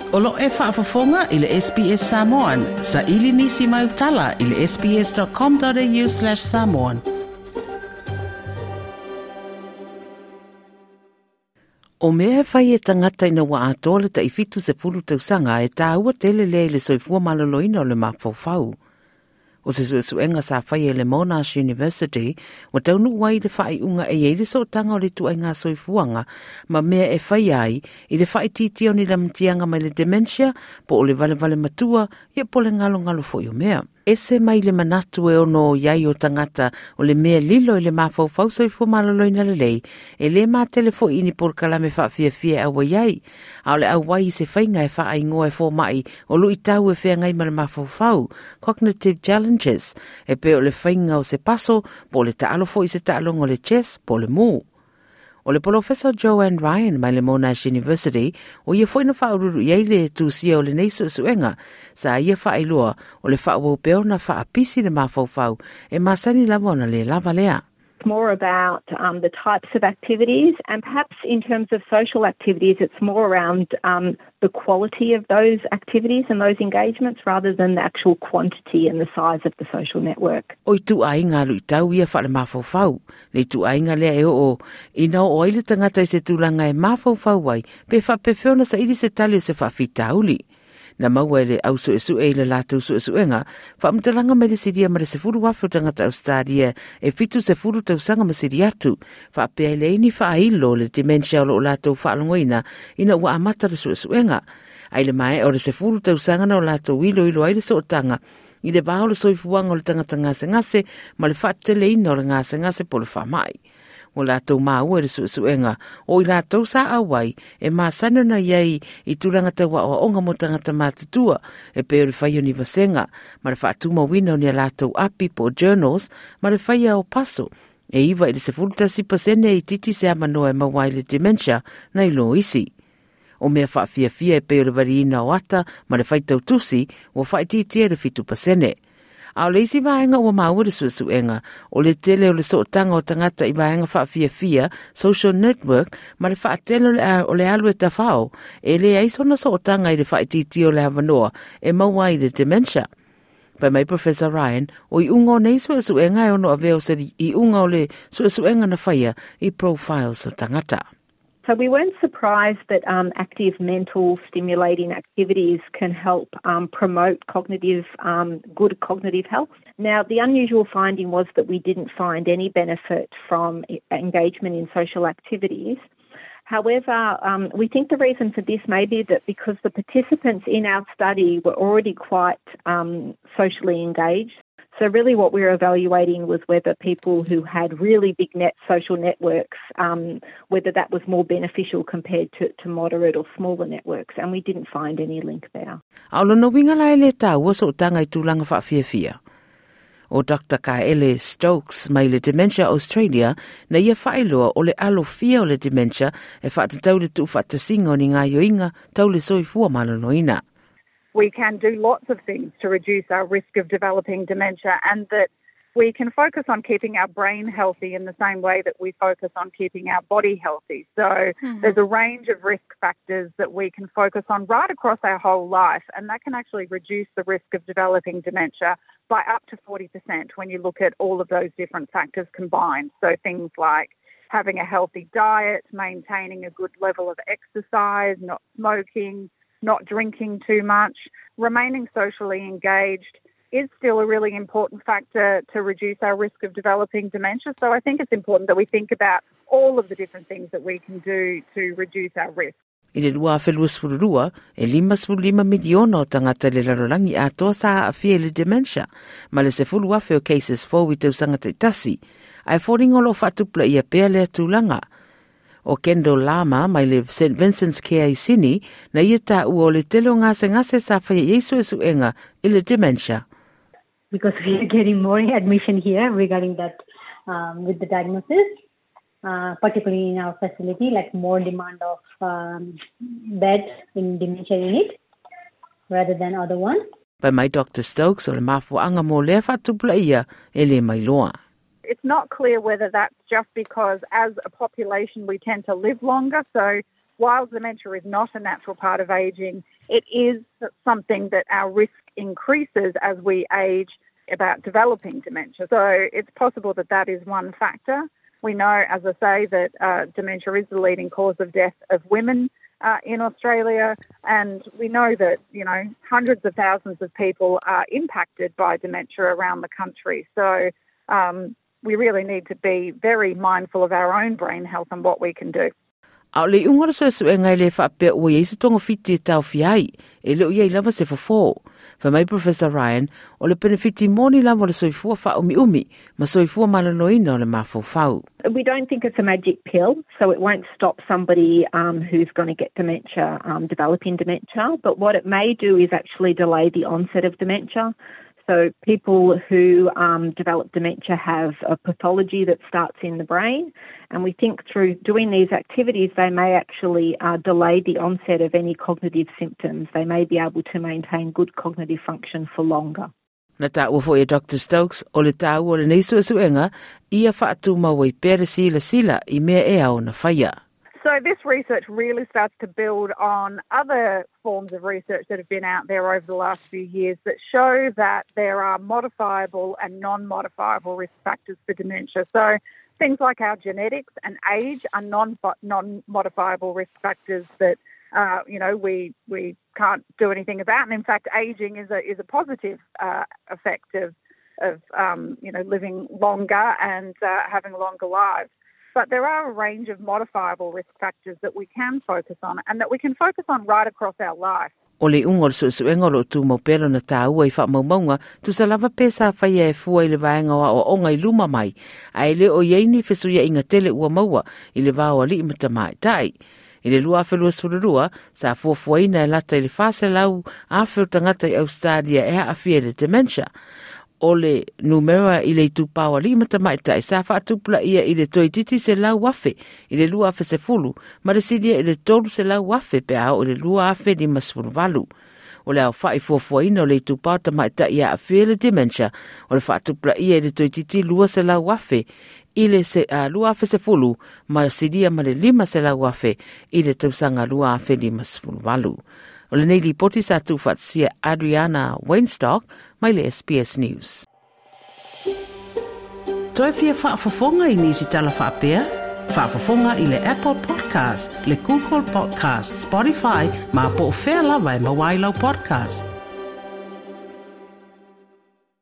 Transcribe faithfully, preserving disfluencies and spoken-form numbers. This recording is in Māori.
Olo e whaafafonga i le S B S Samoan. Sa ili nisi mai utala i le sbs.com.au slash Samoan. O mea whai e tangata ina wa atole ta i fitu se pulu tausanga e tā ua tele le le soifua maloloina o le mawhauwhau. O se suesuenga sa whai e le Monash University, wa taunu wai le whai unga e eile so tanga o le tu ai ngā soifuanga, ma mea e whai ai, i le whai titio ni la mtianga mai le dementia, po o le vale vale matua, ia po le ngalo ngalo fo o mea. Ese mai le manatu e ono iai o tangata o le mea lilo i le mawhauwhau soifua maloloina le lei, e le mā telefo ini por kalame wha fia fia awa iai, a o le au wai se whainga e wha ai ngoa e fo mai, o lu i tau e whea ngai ma le mawhauwhau, cognitive challenges, e pe o le whainga o se paso, po le taalo fo i se taalongo le chess, po le mū. O le Professor Joanne Ryan mai le Monash University, o ia foi na whaururu iei le tūsia o le neisu suenga, sa ia whailua o le whaua peo na whaapisi le mawhauwhau, e masani lava ona le lava lea. More about um, the types of activities, and perhaps in terms of social activities, it's more around um, the quality of those activities and those engagements rather than the actual quantity and the size of the social network. O i tu ainga lu i tau ia wha le mawhauwhau, le tu ainga lea e o, ina o oile tangata i se tūlanga e mawhauwhau wai, pe wha pe whiona sa ili se tali o se wha whitauli. Na maua ele au su esu e le lātou su esu enga, wha mtalanga me le siria ma le se furu wafu tangata Australia e fitu se furu tausanga ma siri atu, wha pia ele ini wha ailo le dementia o lo lātou wha alongoina ina ua amata le su esu enga. Aile mai o le se furu tausanga na o lātou ilo ilo aile so otanga, i le bao le soifuanga o le tangata ngase ngase, ma le wha tele ina o le ngase ngase po le wha mai. O lātou māua le suesuenga, o i lātou sa awai, e māsana na iei i tūranga te wa o onga mo tangata mātutua, e peo le whaia ni vasenga, ma le whaatuma wina o ni a lātou api po journals, ma le whaia o paso, e iwa i le se fulutasi pasene i titi se amanoa e mawai le dementia, na ilo isi. O mea whaafia fia e peo le variina o ata, ma le whaitau tusi, o whaititia le fitu pasene. Ao le isi vaenga ua maua le suesuenga, o le tele o le sootanga o tangata i vaenga whaafia fia, social network, ma le whaatele o le alu e tawhao, e le aisona sootanga i le whaititi o le havanoa, e maua i le dementia. Pai mai Professor Ryan, o i unga o nei suesuenga e ono aveo se i unga o le suesuenga na whaia i profiles o tangata. So we weren't surprised that um, active mental stimulating activities can help um, promote cognitive, um, good cognitive health. Now, the unusual finding was that we didn't find any benefit from engagement in social activities. However, um, we think the reason for this may be that because the participants in our study were already quite um, socially engaged. So really what we were evaluating was whether people who had really big net social networks, um, whether that was more beneficial compared to, to moderate or smaller networks, and we didn't find any link there. Aolono winga lai le tā ua so tanga i tūlanga whaafia. O Doctor Kaele Stokes mai le Dementia Australia na ia whailua o le alo fia o le dementia e whaatatau le tu whaatasinga o ni ngā yoinga tau le soifua maloloina. We can do lots of things to reduce our risk of developing dementia, and that we can focus on keeping our brain healthy in the same way that we focus on keeping our body healthy. So mm-hmm. there's a range of risk factors that we can focus on right across our whole life, and that can actually reduce the risk of developing dementia by up to forty percent when you look at all of those different factors combined. So things like having a healthy diet, maintaining a good level of exercise, not smoking, not drinking too much, remaining socially engaged is still a really important factor to reduce our risk of developing dementia. So I think it's important that we think about all of the different things that we can do to reduce our risk. I le lua whelua sfururua, e lima lima miliona o tangata le larolangi a toa sa a fia le dementia, ma le se fulu afe o cases fo i tau sangata itasi, ai fōringolo whatupla i a pēr le atulanga. O Kendall Lama mai le Saint Vincent's Care i Sini na ia tā ua o le telo ngase ngase sa whaia Yesu esu enga i le dementia. Because we are getting more admission here regarding that um, with the diagnosis, uh, particularly in our facility, like more demand of um, beds in dementia unit rather than other ones. Pai mai Doctor Stokes o le mafuanga mo le whatupla ia e le mai loa. It's not clear whether that's just because as a population we tend to live longer, so while dementia is not a natural part of ageing, it is something that our risk increases as we age about developing dementia. So it's possible that that is one factor. We know, as I say, that uh, dementia is the leading cause of death of women uh, in Australia, and we know that, you know, hundreds of thousands of people are impacted by dementia around the country. So um, we really need to be very mindful of our own brain health and what we can do. Au le unga so so ngai le fa pe o ye se tonga fiti tau fiai e le ye lava se fofo fa mai Professor Ryan o le benefiti moni lava le soifua fa umi umi ma soifua malanoina o le mafofau. We don't think it's a magic pill, so it won't stop somebody um, who's going to get dementia um, developing dementia, but what it may do is actually delay the onset of dementia. So people who um, develop dementia have a pathology that starts in the brain, and we think through doing these activities they may actually uh, delay the onset of any cognitive symptoms. They may be able to maintain good cognitive function for longer. Na tāua fo e Doctor Stokes o le tāua o le neisu suenga ia whaatu maua I pere sila sila I mea e au na whaia. So this research really starts to build on other forms of research that have been out there over the last few years that show that there are modifiable and non-modifiable risk factors for dementia. So things like our genetics and age are non non-modifiable risk factors that uh, you know we we can't do anything about. And in fact, aging is a is a positive uh, effect of of um, you know living longer and uh, having longer lives. But there are a range of modifiable risk factors that we can focus on and that we can focus on right across our life. O le unga so so engolo tu mo pelo na tāua I wha maumaunga tu sa lava pesa whaia e fua I le vaenga wa o onga I luma mai. Ai le o yeini fesuia inga tele ua maua I le vawa li imata mai tai. I le lua whelua sururua sa fuafuaina e lata I le whase lau a whiu tangata I Australia e a whia le dementia. O le numera I le tupawa li mata mai tai sa whaatupula ia I le toititi se lau wafe I le lua afe se fulu ma le sidia I le tolu se lau wafe pe au le lua afe ni masfuru valu. O le au whai fuafuaina o le tupawa ta mai tai ia a whia le dementia o le whaatupula ia I le toititi lua se lau wafe I le se uh, lua afe se fulu ma le sidia ma le lima se lau wafe I le tausanga lua afe ni masfuru valu. O le nei li poti sa tu whatsia Adriana Weinstock, mai le S B S News. Toi fia whaafafonga I nisi tala whaapea? Whaafafonga I le Apple Podcast, le Google Podcast, Spotify, ma po whea lawa e mawailau podcast.